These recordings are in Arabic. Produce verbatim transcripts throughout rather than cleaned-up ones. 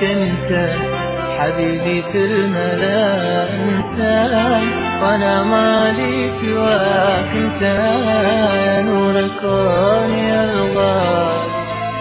سواك انت حبيبي في الملا انسان، وانا مالي سواك انت يا نور الكون يا الغالي.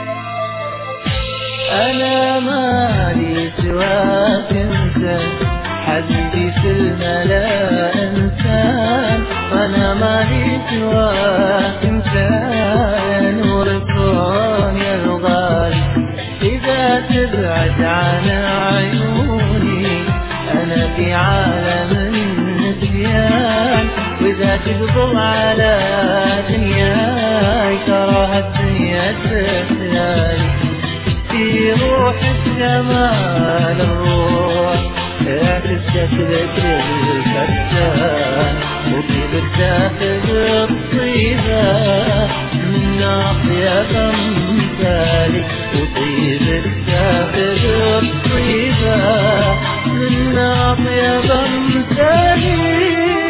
انا مالي سواك انت حبيبي في الملا انسان، وانا مالي سواك انت يا نور الكون يا الغالي. إذا تبعد عن عيوني أنا في عالم النسيان، وإذا تقبض على دنياي تراها الدنيا تخيالي. في روح الجمال الروح تستفلت الفتان، وفي بالداخل الطيبة من ناطية أمثالي، وطيب الداخل الطيبة من ناطية أمثالي.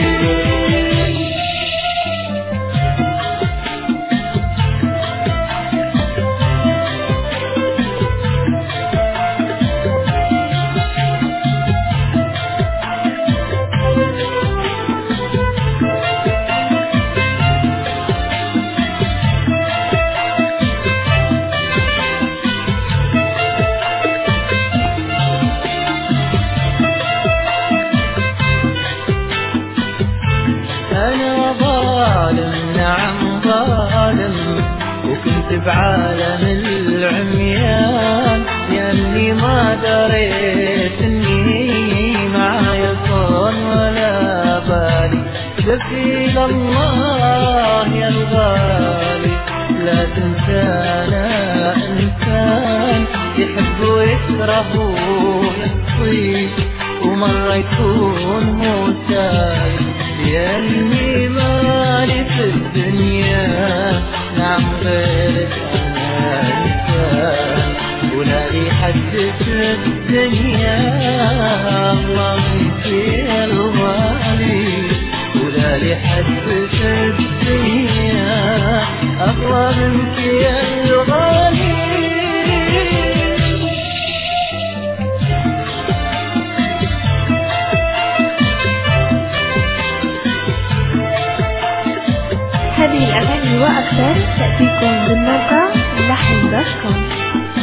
أنا ظالم نعم ظالم، وكنت بعالم العميان، ياللي ما دريت اني معايا صون ولا بالي. سبيل الله يا الغالي لا تنسانا، إنسان يحب ويكره ويطيب ومرة يكون مساي. ياللي مالي في الدنيا نعم غيرك أنا إنسان، ولا لي حد في الدنيا الله منك يا الغالي. ولا لي حد في الدنيا الله منك يا الغالي. هذه الأغاني وأكثر تأتيكم بالموقع لحن دوت كوم.